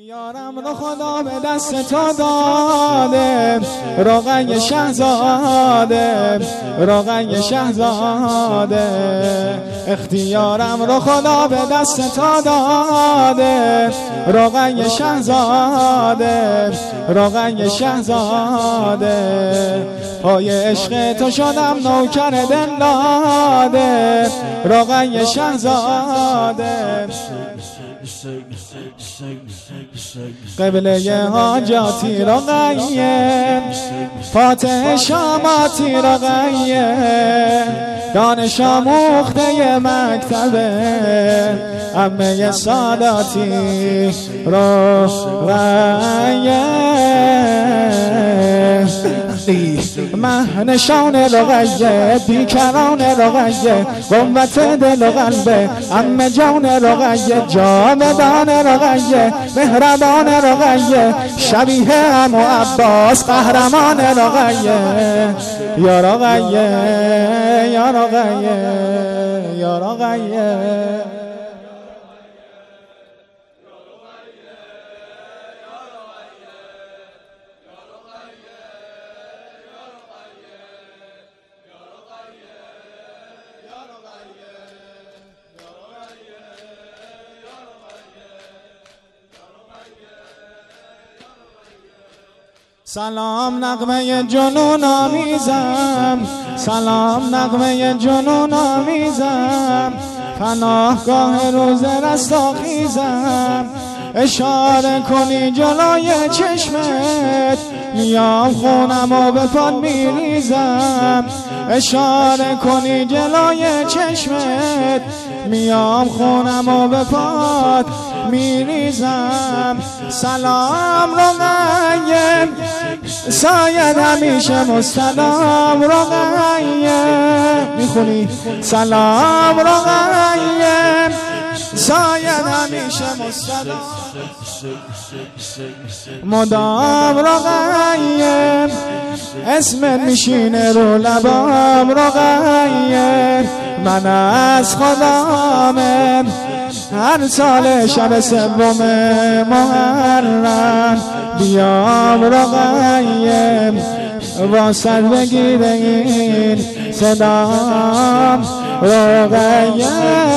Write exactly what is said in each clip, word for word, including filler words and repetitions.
اختیارم رو خدا به دست تو داده، روغن شهزاده، روغن شهزاده. اختیارم رو خدا به دست تو داده، روغن شهزاده، روغن شهزاده. پای عشق تو شدم نوکر دل داده، روغن شهزاده. قبله حاجاتی رقیه، فاتح شاماتی رقیه، دانش آموخته مکتبه، عمه ساداتی رقیه. مهنشان رقیه، بیکران رقیه، قوت دل و قلبه، عمه جان رقیه، جاودان رقیه، مهربان رقیه، شبیه عمو عباس قهرمان رقیه. یا رقیه یا رقیه یا رقیه. سلام نغمه جنون آمیزم، سلام نغمه جنون آمیزم، پناهگاه روز رستاخیزم. اشاره کنی جلوی چشمت، میام خونم و به پاد میریزم. اشاره کنی جلوی چشمت، میام خونم و به پاد میریزم. سلام رقیه، ساید همیشه مستدام رقیه. میخونی سلام رقیه، ساید همیشه مستدام مدام رقیه. اسمت میشینه رو لبام رقیه. من از خدامم هر سال شب سوم محرم بیام رقیه، واسط بگیره این صدام رقیه.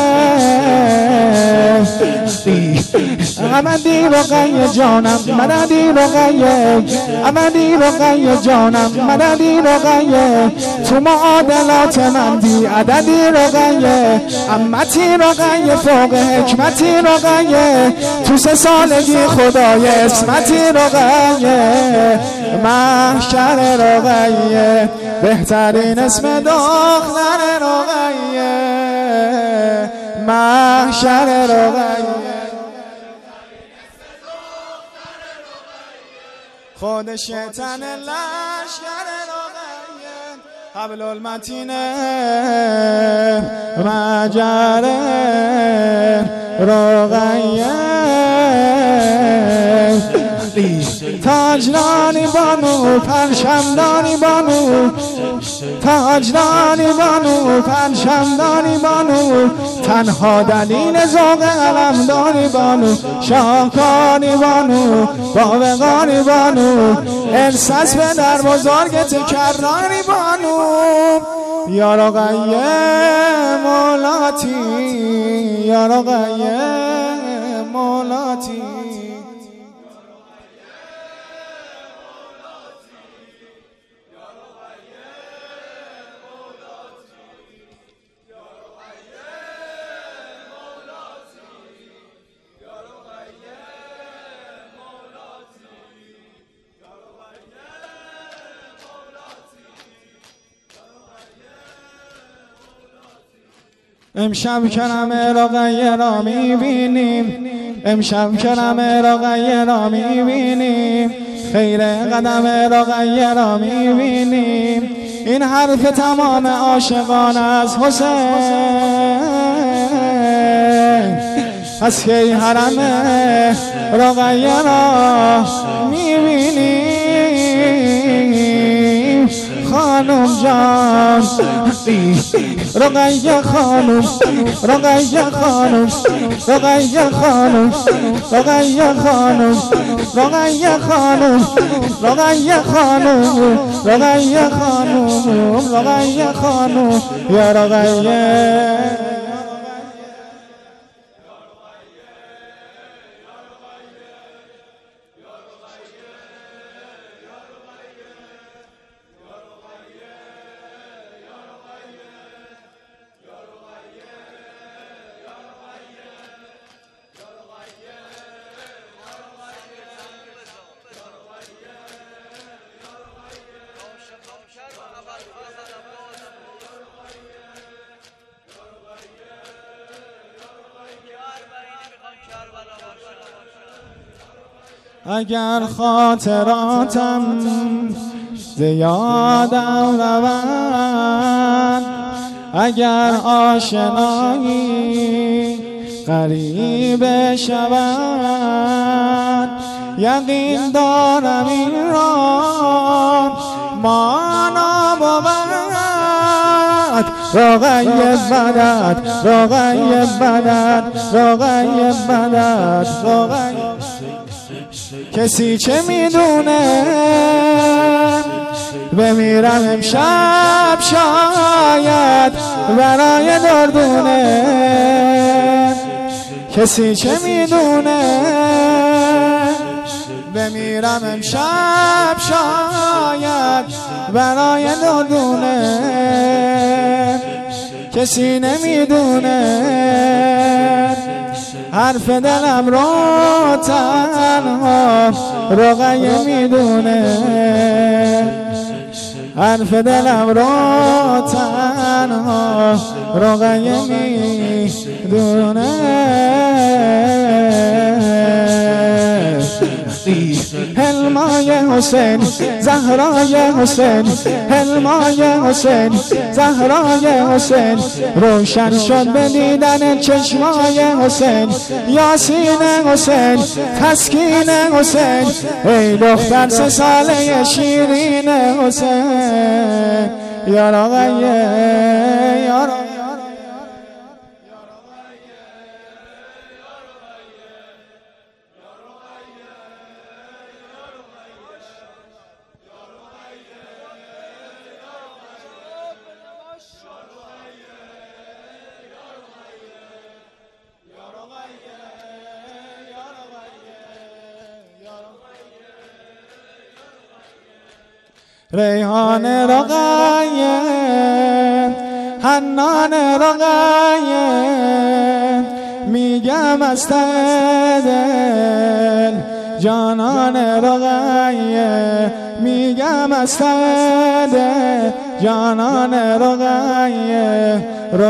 امدی رقیه جانم مددی رقیه، امدی رقیه جانم مددی رقیه. تو معادلات من بی عددی رقیه، امتی رقیه فوق حکمتی رقیه. تو سه سالگی خدای اسمتی رقیه. محشر رقیه، بهترین اسم دختر رقیه. محشر رقیه، خود شیطان لشکر رقیه. حبل المتینه مجره رقیه. تاجرانی بانو پرشمدانی بانو، تاجرانی بانو پرشمدانی بانو. تنها دلیل ذوق علمدانی بانو، شاهکانی بانو باوقانی بانو. احساس به در بزرگ تکراری بانو. یا رقیه مولاتی، یا رقیه مولاتی. امشب کرم رقیه را میبینیم، امشب کرم رقیه را میبینیم، خیر قدم رقیه را میبینیم. این حرف تمام عاشقان از حسین، از کی حرم رقیه را میبینیم. خانم جان رقیه خانم رقیه خانم رقیه خانم رقیه خانم رقیه خانم رقیه خانم رقیه خانم رقیه خانم یا رقیه اگر خاطراتم زیادم روند، اگر آشنایی غریب شود، یقین دارم این را مانا بود رقیه مدد رقیه مدد رقیه مدد رقیه. کسی چه میدونه بمیرم امشب شاید برای دردونه. کسی چه میدونه بمیرم امشب شاید برای دردونه. کسی نمیدونه حرف دلم رو تنها رقیه میدونه. حرف دلم رو تنها رقیه میدونه. حلمای حسین زهرای حسین حلمای حسین زهرای حسین روشن شد به دیدن چشمای حسین. یاسین حسین تسکین حسین ای دختر سه ساله شیرین حسین یا رقیه یا رقیه. ریحان رقیه حنان رقیه میگم از ته دل جانان رقیه میگم از ته دل جانان رقیه.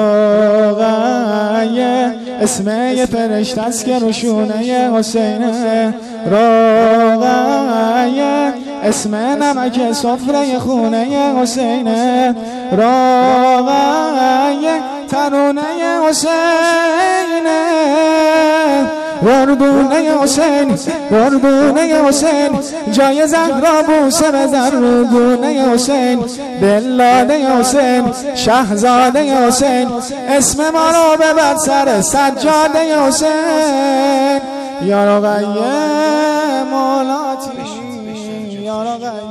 رقیه اسم یه فرشته است که روشونه حسینه. رقیه اسم نمک سفره خونه حسینه. رقیه ترونه حسینه. گردونه حسین گردونه حسین جای زهرا بوسه بزن رو گونه حسین. دلاده حسین شهزاده حسین اسم ما رو ببر سر سجاده حسین یا رقیه مولاتی یا رقیه.